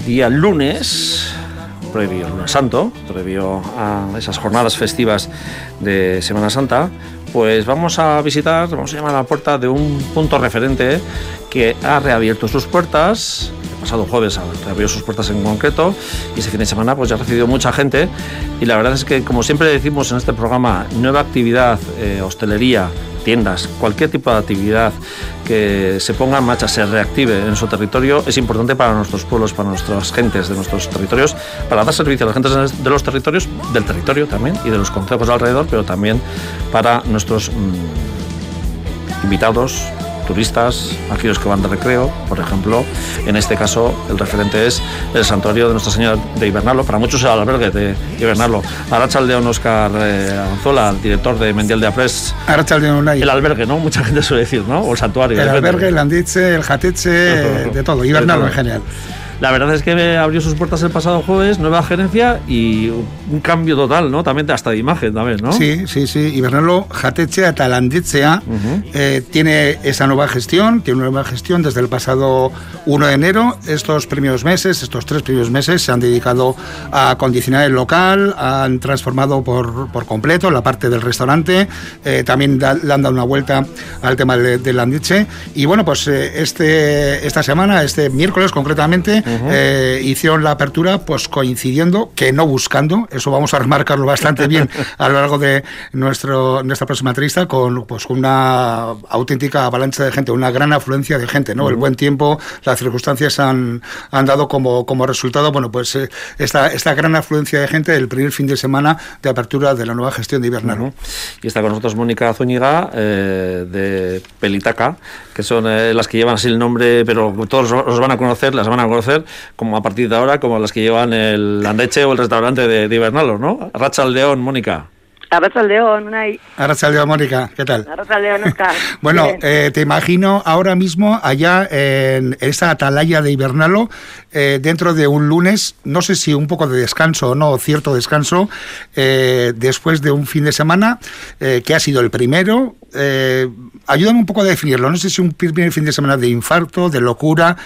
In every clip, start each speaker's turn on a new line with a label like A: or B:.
A: día lunes, previo al Lunes Santo, previo a esas jornadas festivas de Semana Santa, pues vamos a llamar a la puerta de un punto referente que ha reabierto sus puertas. El pasado jueves reabrió sus puertas en concreto y este fin de semana pues ya ha recibido mucha gente, y la verdad es que, como siempre decimos en este programa, nueva actividad, hostelería, tiendas, cualquier tipo de actividad que se ponga en marcha, se reactive en su territorio, es importante para nuestros pueblos, para nuestras gentes de nuestros territorios, para dar servicio a las gentes de los territorios, del territorio también, y de los concejos alrededor, pero también para nuestros invitados, turistas, aquellos que van de recreo. Por ejemplo, en este caso el referente es el santuario de Nuestra Señora de Ibernalo, para muchos el albergue de Ibernalo. Arratsaldeon, Óscar Anzola, director de Mendial de Aprés.
B: Arratsaldeon, Unai.
A: El albergue, ¿no? Mucha gente suele decir, ¿no? O el santuario.
B: El albergue, el anditze, el jatetxe, de todo, Ibernalo en general.
A: La verdad es que abrió sus puertas el pasado jueves, nueva gerencia y un cambio total, ¿no? También hasta de imagen, también, ¿no?
B: Sí. Ibernalo, jatetxea eta landitzea, tiene esa nueva gestión, desde el pasado 1 de enero. Estos 3 primeros meses, se han dedicado a acondicionar el local, han transformado por completo la parte del restaurante, también le han dado una vuelta al tema del landitxe. Y bueno, pues esta semana, este miércoles concretamente, hicieron la apertura pues coincidiendo, que no buscando, eso vamos a remarcarlo bastante bien a lo largo de nuestra próxima entrevista, con una auténtica avalancha de gente, una gran afluencia de gente, ¿no? El buen tiempo, las circunstancias han dado como resultado, bueno, pues esta gran afluencia de gente el primer fin de semana de apertura de la nueva gestión de Ibernalo.
A: Y está con nosotros Mónica Zúñiga, de Pelitaca, que son las que llevan así el nombre, pero todos las van a conocer como a partir de ahora, como las que llevan el landeche o el restaurante de Ibernalo, ¿no? Arratsaldeon, Mónica.
C: Arratsaldeon, Unai.
B: Arratsaldeon, Mónica, ¿qué tal?
C: Arratsaldeon, Óscar.
B: Bueno, te imagino ahora mismo allá en esa atalaya de Ibernalo, dentro de un lunes, no sé si un poco de descanso o no, cierto descanso, después de un fin de semana que ha sido el primero. Ayúdame un poco a definirlo. No sé si un primer fin de semana de infarto, de locura.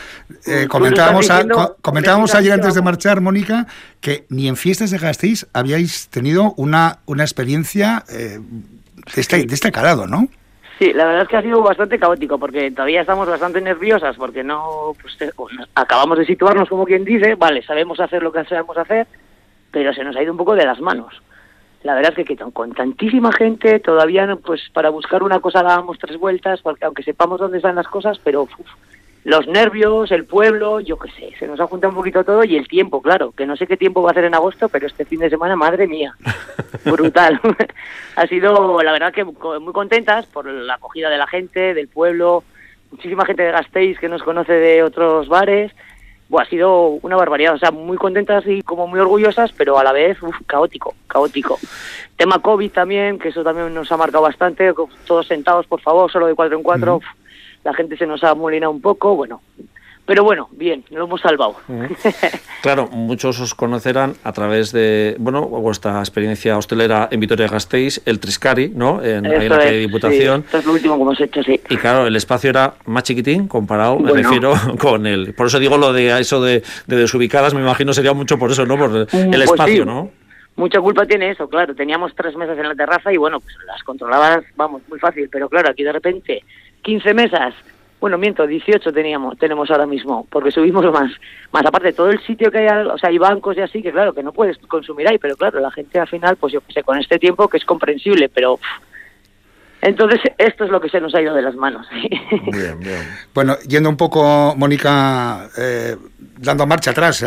B: Comentábamos ayer antes de marchar, Mónica, que ni en fiestas de Gasteiz habíais tenido una experiencia de este calado, ¿no?
C: Sí, la verdad es que ha sido bastante caótico, porque todavía estamos bastante nerviosas, porque acabamos de situarnos, como quien dice, vale, sabemos hacer lo que sabemos hacer, pero se nos ha ido un poco de las manos. La verdad es que con tantísima gente, todavía pues para buscar una cosa dábamos 3 vueltas, porque aunque sepamos dónde están las cosas, pero los nervios, el pueblo, yo qué sé, se nos ha juntado un poquito todo, y el tiempo, claro, que no sé qué tiempo va a hacer en agosto, pero este fin de semana, madre mía, brutal. Ha sido, la verdad, que muy contentas por la acogida de la gente, del pueblo, muchísima gente de Gasteiz que nos conoce de otros bares. Ha sido una barbaridad, o sea, muy contentas y como muy orgullosas, pero a la vez, caótico. Tema COVID también, que eso también nos ha marcado bastante, todos sentados, por favor, solo de 4 en 4, la gente se nos ha amolinado un poco, pero bueno, bien, lo hemos salvado.
A: Claro, muchos os conocerán a través de, vuestra experiencia hostelera en Vitoria-Gasteiz, el Triscari, ¿no? En la Diputación.
C: Sí, esto es lo último que hemos hecho, sí.
A: Y claro, el espacio era más chiquitín comparado, me refiero, con el... Por eso digo lo de eso de desubicadas, me imagino sería mucho por eso, ¿no? Por el espacio, sí. ¿No?
C: Mucha culpa tiene eso, claro. Teníamos 3 mesas en la terraza y pues las controlabas, muy fácil. Pero claro, aquí de repente 15 mesas, 18 tenemos ahora mismo, porque subimos más aparte todo el sitio que hay, hay bancos y así, que claro, que no puedes consumir ahí, pero claro, la gente al final, pues yo qué sé, con este tiempo que es comprensible, pero... Entonces, esto es lo que se nos ha ido de las manos.
B: Bien. Bueno, yendo un poco, Mónica, dando marcha atrás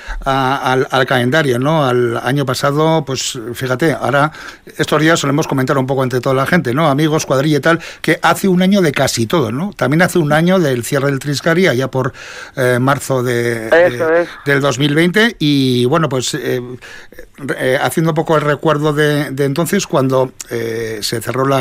B: al calendario, ¿no? Al año pasado, pues fíjate, ahora estos días solemos comentar un poco entre toda la gente, ¿no? Amigos, cuadrilla y tal, que hace un año de casi todo, ¿no? También hace un año del cierre del Triscari, allá por marzo del 2020, y bueno, pues haciendo un poco el recuerdo de entonces, cuando se cerró la hostelería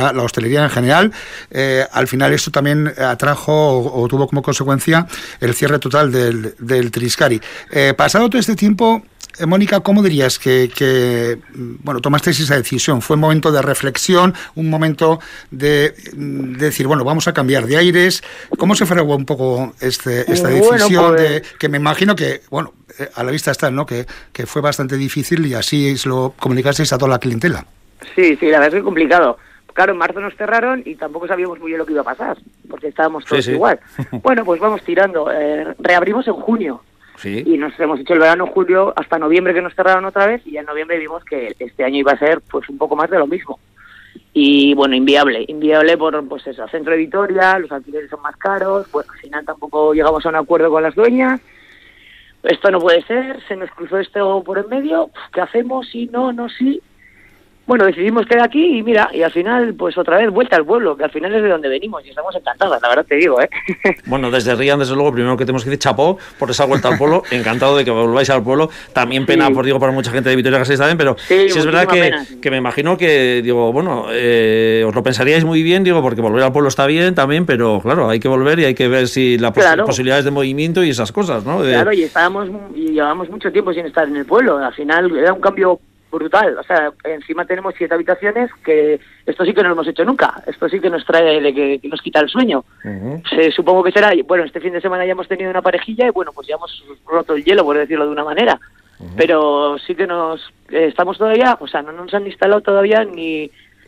B: hostelería en general. Al final esto también atrajo o tuvo como consecuencia el cierre total del Triscari. Pasado todo este tiempo, Mónica, ¿cómo dirías que tomasteis esa decisión? ¿Fue un momento de reflexión, un momento de decir, bueno, vamos a cambiar de aires? ¿Cómo se fraguó un poco esta decisión? Que me imagino que, a la vista está, ¿no? Que fue bastante difícil y así lo comunicasteis a toda la clientela.
C: Sí, la verdad es que es complicado. Claro, en marzo nos cerraron y tampoco sabíamos muy bien lo que iba a pasar, porque estábamos todos igual. Bueno, pues vamos tirando. Reabrimos en junio. Sí. Y nos hemos hecho el verano, julio, hasta noviembre, que nos cerraron otra vez, y ya en noviembre vimos que este año iba a ser pues un poco más de lo mismo. Y bueno, inviable por pues eso, centro de Vitoria, los alquileres son más caros, pues al final tampoco llegamos a un acuerdo con las dueñas. Esto no puede ser, se nos cruzó esto por en medio, ¿qué hacemos? Sí, no, sí. Bueno, decidimos quedar aquí y mira, y al final, pues otra vez vuelta al pueblo, que al final es de donde venimos y estamos encantadas, la verdad te digo, ¿eh? Bueno,
A: desde Rian, desde luego, primero que tenemos que decir chapó por esa vuelta al pueblo, encantado de que volváis al pueblo, también pena, para mucha gente de Vitoria-Gasteiz también, pero sí es verdad que me imagino que, os lo pensaríais muy bien, porque volver al pueblo está bien también, pero claro, hay que volver y hay que ver si las posibilidades de movimiento y esas cosas, ¿no?
C: Claro, y llevábamos mucho tiempo sin estar en el pueblo, al final era un cambio brutal, o sea, encima tenemos 7 habitaciones, que esto sí que no lo hemos hecho nunca, esto sí que nos trae que nos quita el sueño. Supongo que será, este fin de semana ya hemos tenido una parejilla y pues ya hemos roto el hielo, por decirlo de una manera, pero sí que estamos todavía, o sea, no nos han instalado todavía ni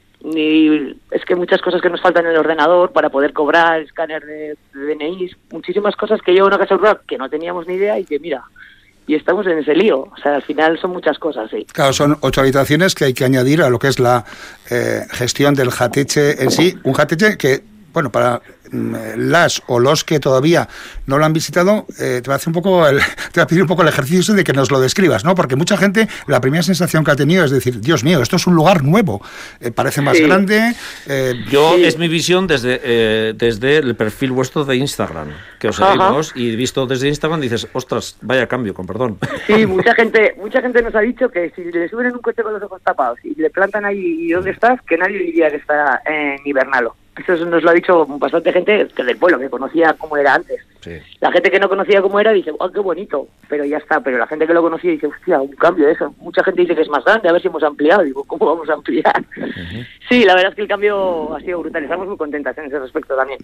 C: es que muchas cosas que nos faltan en el ordenador para poder cobrar, escáner de DNIs, muchísimas cosas que yo en una casa rural que no teníamos ni idea y que mira, y estamos en ese lío, o sea, al final son muchas cosas, sí.
B: Claro, son 8 habitaciones que hay que añadir a lo que es la gestión del jateche en sí, un jateche que, para las o los que todavía no lo han visitado, te va a pedir un poco el ejercicio de que nos lo describas, ¿no? Porque mucha gente, la primera sensación que ha tenido es decir, Dios mío, esto es un lugar nuevo, parece más grande.
A: Es mi visión desde el perfil vuestro de Instagram, que os seguimos, y visto desde Instagram dices, ostras, vaya cambio, con perdón.
C: Sí, mucha gente nos ha dicho que si le suben en un coche con los ojos tapados y le plantan ahí, ¿y dónde estás? Que nadie diría que está en Hibernalo. Eso nos lo ha dicho bastante gente que del pueblo, que conocía cómo era antes. Sí. La gente que no conocía cómo era dice, qué bonito, pero ya está. Pero la gente que lo conocía dice, hostia, un cambio de eso. Mucha gente dice que es más grande, a ver si hemos ampliado. Digo, ¿cómo vamos a ampliar? Sí, la verdad es que el cambio ha sido brutal. Estamos muy contentas en ese respecto también.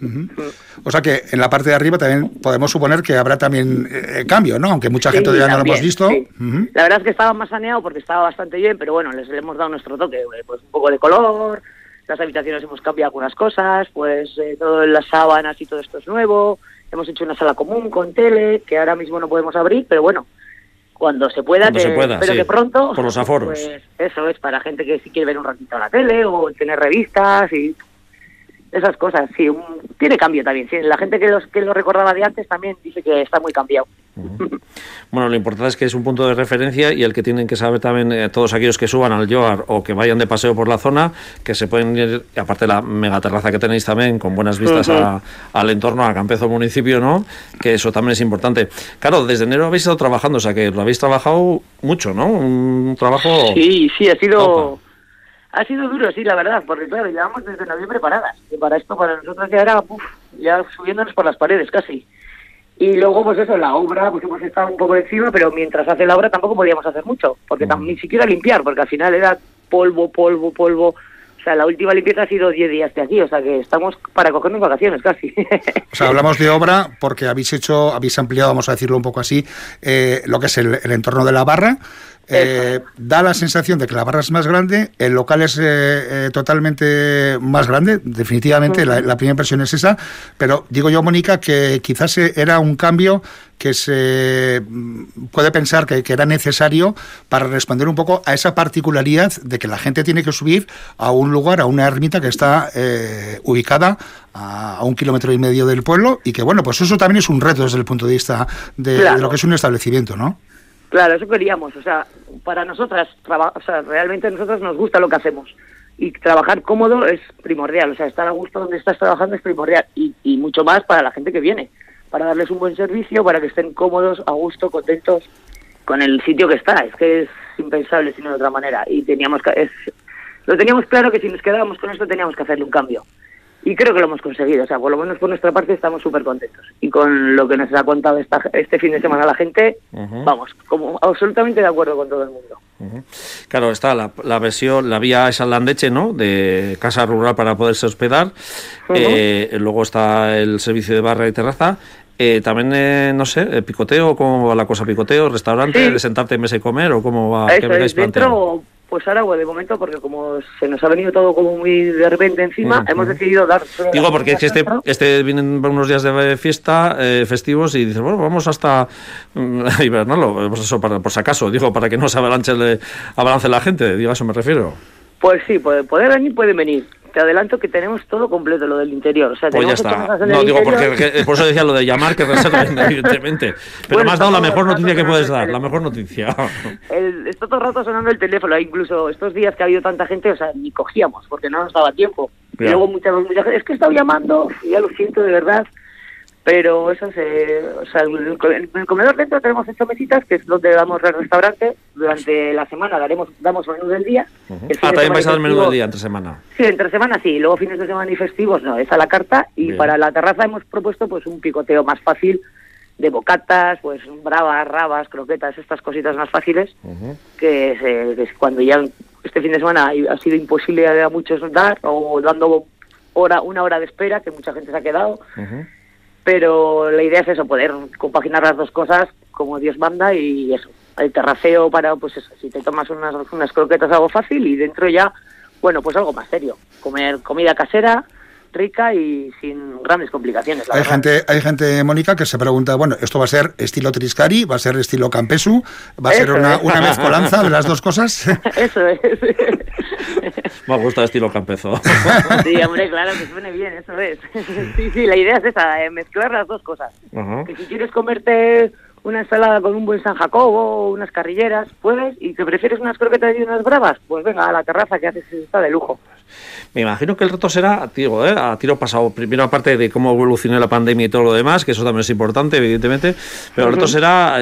B: O sea que en la parte de arriba también podemos suponer que habrá también cambio, ¿no? Aunque mucha gente ya no lo hemos visto.
C: Sí. La verdad es que estaba más saneado porque estaba bastante bien, pero bueno, les hemos dado nuestro toque, pues un poco de color. Las habitaciones hemos cambiado algunas cosas, todo las sábanas y todo esto es nuevo. Hemos hecho una sala común con tele, que ahora mismo no podemos abrir, pero bueno, cuando se pueda, espero que pronto.
A: Por los aforos.
C: Pues eso es para gente que si quiere ver un ratito la tele o tener revistas y esas cosas. Sí, tiene cambio también. Sí, la gente que lo recordaba de antes también dice que está muy cambiado.
A: Bueno, lo importante es que es un punto de referencia y el que tienen que saber también todos aquellos que suban al Lloar o que vayan de paseo por la zona, que se pueden ir, aparte de la megaterraza que tenéis también, con buenas vistas al entorno, a Campezo municipio, ¿no? Que eso también es importante. Claro, desde enero habéis estado trabajando, o sea que lo habéis trabajado mucho, ¿no? Un trabajo...
C: Sí, ha sido... Ha sido duro, sí, la verdad, porque claro, llevamos desde noviembre paradas, y para nosotros ya era, ya subiéndonos por las paredes casi. Y luego, pues eso, la obra, pues hemos estado un poco encima, pero mientras hace la obra tampoco podíamos hacer mucho, porque ni siquiera limpiar, porque al final era polvo. O sea, la última limpieza ha sido 10 días de aquí, o sea que estamos para cogernos vacaciones casi.
B: O sea, hablamos de obra porque habéis ampliado, vamos a decirlo un poco así, lo que es el entorno de la barra. Da la sensación de que la barra es más grande, el local es totalmente más grande, definitivamente, la primera impresión es esa, pero digo yo, Mónica, que quizás era un cambio que se puede pensar que era necesario para responder un poco a esa particularidad de que la gente tiene que subir a un lugar, a una ermita que está ubicada a 1,5 kilómetros del pueblo y que, bueno, pues eso también es un reto desde el punto de vista de lo que es un establecimiento, ¿no?
C: Claro, eso queríamos, o sea, para nosotras, realmente a nosotros nos gusta lo que hacemos y trabajar cómodo es primordial, o sea, estar a gusto donde estás trabajando es primordial y mucho más para la gente que viene, para darles un buen servicio, para que estén cómodos, a gusto, contentos con el sitio que está, es que es impensable sino de otra manera y lo teníamos claro que si nos quedábamos con esto teníamos que hacerle un cambio. Y creo que lo hemos conseguido, o sea, por lo menos por nuestra parte estamos súper contentos. Y con lo que nos ha contado este fin de semana la gente, vamos, como absolutamente de acuerdo con todo el mundo.
A: Claro, está la versión, la vía esa Landeche, ¿no?, de casa rural para poderse hospedar. Luego está el servicio de barra y terraza. También, no sé, picoteo, ¿cómo va la cosa? ¿Picoteo, restaurante, de sentarte en mesa y comer, o cómo va?
C: Eso es, dentro, pues ahora, de momento, porque como se nos ha venido todo como muy de repente encima, hemos decidido dar...
A: Digo, porque es que vienen unos días de fiesta, festivos, y dices, bueno, vamos hasta hibernarlo, pues eso, por si acaso, digo, para que no se avance la gente, digo, a eso me refiero.
C: Pues sí, pueden venir. Te adelanto que tenemos todo completo, lo del interior. O sea,
A: pues ya está. No, digo, porque por eso decía lo de llamar, que reserven, evidentemente. Pero bueno, me has dado la mejor noticia que puedes dar, la mejor noticia.
C: Está todo el rato sonando el teléfono, incluso estos días que ha habido tanta gente, o sea, ni cogíamos, porque no nos daba tiempo. Ya. Y luego mucha gente, es que he estado llamando, y ya lo siento de verdad, pero eso o sea, en el comedor dentro tenemos 8 mesitas, que es donde damos el restaurante. Durante la semana damos menú del día.
A: También vais a dar menú del día entre semana.
C: Sí, entre semana sí, luego fines de semana y festivos no, es a la carta. Y bien, para la terraza hemos propuesto pues un picoteo más fácil de bocatas, pues bravas, rabas, croquetas, estas cositas más fáciles, que es cuando ya este fin de semana ha sido imposible a muchos dar, o dando una hora de espera, que mucha gente se ha quedado. Pero la idea es eso, poder compaginar las dos cosas como Dios manda, y eso, el terraceo para, pues eso, si te tomas unas croquetas, algo fácil, y dentro ya, bueno, pues algo más serio, comer comida casera, rica y sin grandes complicaciones.
B: Hay gente, Mónica, que se pregunta, bueno, ¿esto va a ser estilo Triscari, va a ser estilo Campesu, va a ser una mezcolanza de las dos cosas?
C: Eso es.
A: Me gusta el estilo Campezo.
C: Sí, hombre, claro, que suene bien, eso es. Sí, la idea es esa, mezclar las dos cosas. Que si quieres comerte una ensalada con un buen San Jacobo, unas carrilleras, puedes, y que prefieres unas croquetas y unas bravas, pues venga, a la terraza, que haces, está de lujo.
A: Me imagino que el reto será, a tiro pasado, primero aparte de cómo evolucione la pandemia y todo lo demás, que eso también es importante, evidentemente, pero el reto será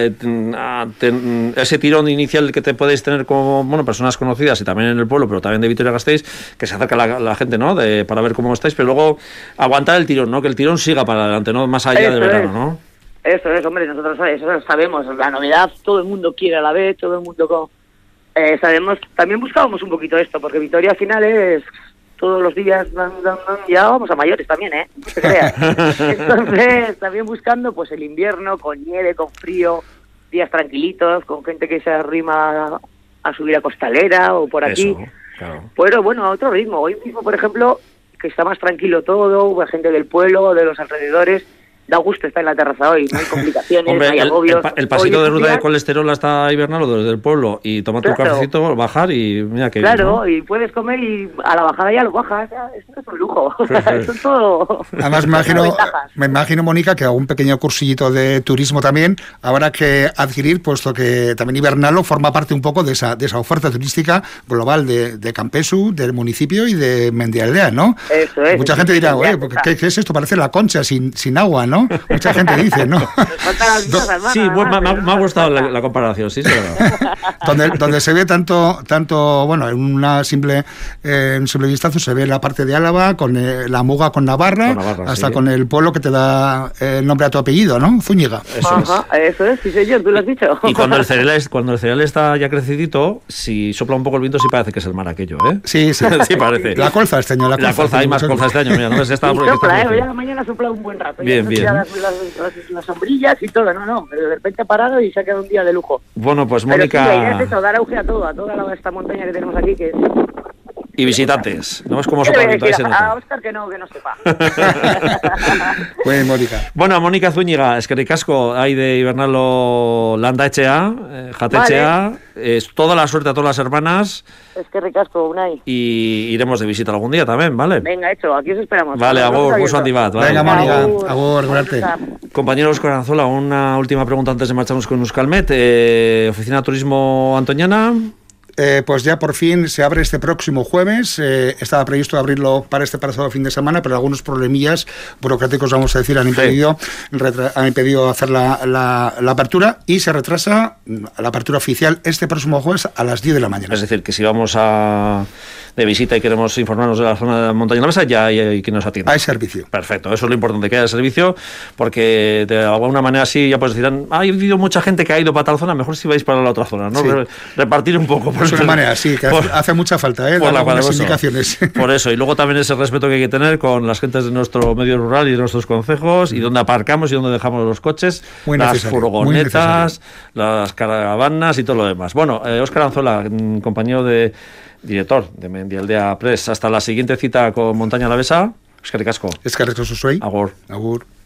A: ese tirón inicial que te podéis tener como, bueno, personas conocidas y también en el pueblo, pero también de Vitoria-Gasteiz, que se acerca la gente, ¿no?, para ver cómo estáis, pero luego aguantar el tirón, ¿no?, que el tirón siga para adelante, ¿no?, más allá de verano, ¿no?
C: Eso es, hombre, nosotros eso sabemos, la novedad, todo el mundo quiere a la vez, todo el mundo sabemos, también buscábamos un poquito esto, porque Vitoria al final es todos los días, ya vamos a mayores también, no te creas. Entonces, también buscando pues el invierno, con nieve, con frío, días tranquilitos, con gente que se arrima a subir a Costalera o por aquí.
A: Eso, claro.
C: Pero bueno, a otro ritmo. Hoy mismo, por ejemplo, que está más tranquilo todo, gente del pueblo, de los alrededores. Da gusto estar en la terraza hoy, no hay complicaciones,
A: hombre,
C: no hay agobios.
A: El pasito de ruta de colesterol hasta Hibernal o desde el pueblo, y tomar tu cafecito, bajar y mira que
C: claro,
A: bien, ¿no?
C: Y puedes comer y a la bajada ya lo bajas, esto es un lujo. Eso es todo.
B: Además me imagino, Mónica, que algún pequeño cursillito de turismo también habrá que adquirir, puesto que también Hibernalo forma parte un poco de esa oferta turística global de Campesu, del municipio y de Mendialdea, ¿no?
C: Eso es.
B: Mucha gente dirá, ¿qué es esto? Parece la Concha sin agua, ¿no? Mucha gente dice, ¿no?
A: Sí, me ha gustado la comparación, sí,
B: donde se ve tanto, bueno, en un simple vistazo se ve la parte de Álava, con la muga con Navarra, hasta con el pueblo que te da el nombre a tu apellido, ¿no? Zúñiga.
C: Eso es, sí señor, tú lo has dicho.
A: Y cuando el cereal está ya crecidito, si sopla un poco el viento, sí parece que es el mar aquello, ¿eh?
B: Sí.
A: Sí parece.
B: La colza este año,
A: la colza, hay más colza este año, mira, no ves, está
C: sopla, hoy a la mañana sopla un buen rato.
A: Bien.
C: Las sombrillas y todo, pero de repente ha parado y se ha quedado un día de lujo.
A: Bueno, pues Mónica...
C: Pero sí, la idea es eso, dar auge a toda esta montaña que tenemos aquí, que es...
A: Y visitantes, ¿no? Es como sopla el viento, ahí se nota.
C: A Óscar que no sepa.
B: Pues Mónica.
A: Bueno, Mónica Zúñiga, eskerrik asko, ahí de Hibernalo Landaetxea, Jatetxea, es toda la suerte a todas las hermanas.
C: Eskerrik asko, Unai.
A: Y iremos de visita algún día también, ¿vale?
C: Venga, hecho, aquí os esperamos.
A: Vale, agur, mucho antibat. Vale.
B: Venga, Mónica, agur, gracias.
A: Compañero Óscar Anzola, una última pregunta antes de marcharnos con Euskalmet. Oficina de Turismo Antoñana.
B: Pues ya por fin se abre este próximo jueves. Estaba previsto abrirlo para este pasado fin de semana, pero algunos problemillas burocráticos, vamos a decir, han impedido hacer la apertura, y se retrasa la apertura oficial este próximo jueves a las 10 de la mañana.
A: Es decir, que si vamos a de visita y queremos informarnos de la zona de la montaña alavesa, ya hay quien nos atienda.
B: Hay servicio.
A: Perfecto, eso es lo importante, que haya servicio, porque de alguna manera así ya pues decirán, ha habido mucha gente que ha ido para tal zona, mejor si vais para la otra zona, ¿no? Sí. Repartir un poco.
B: Es una manera, sí, que hace mucha falta, dar algunas indicaciones.
A: Por eso, y luego también ese respeto que hay que tener con las gentes de nuestro medio rural y de nuestros concejos, y dónde aparcamos y dónde dejamos los coches, las furgonetas, las caravanas y todo lo demás. Bueno, Óscar Anzola, compañero de director de Mendialdea Press, hasta la siguiente cita con Montaña Alavesa. Eskerrik asko.
B: Eskerrik asko zuei.
A: Agur.
B: Agur.